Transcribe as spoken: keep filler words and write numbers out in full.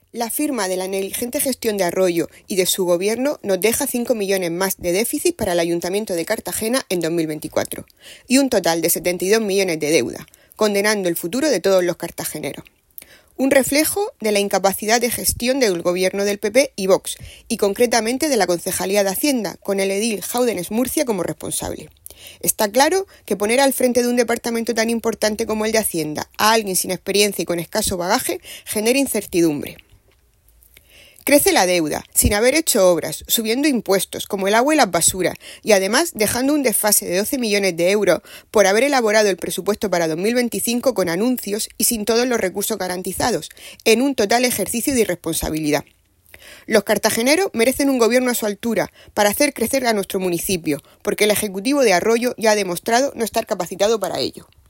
La firma de la negligente gestión de Arroyo y de su gobierno nos deja cinco millones más de déficit para el Ayuntamiento de Cartagena en dos mil veinticuatro y un total de setenta y dos millones de deuda, condenando el futuro de todos los cartageneros. Un reflejo de la incapacidad de gestión del gobierno del P P y Vox, y concretamente de la Concejalía de Hacienda, con el edil Jáudenes Murcia como responsable. Está claro que poner al frente de un departamento tan importante como el de Hacienda a alguien sin experiencia y con escaso bagaje genera incertidumbre. Crece la deuda, sin haber hecho obras, subiendo impuestos, como el agua y las basuras, y además dejando un desfase de doce millones de euros por haber elaborado el presupuesto para dos mil veinticinco con anuncios y sin todos los recursos garantizados, en un total ejercicio de irresponsabilidad. Los cartageneros merecen un gobierno a su altura para hacer crecer a nuestro municipio, porque el Ejecutivo de Arroyo ya ha demostrado no estar capacitado para ello.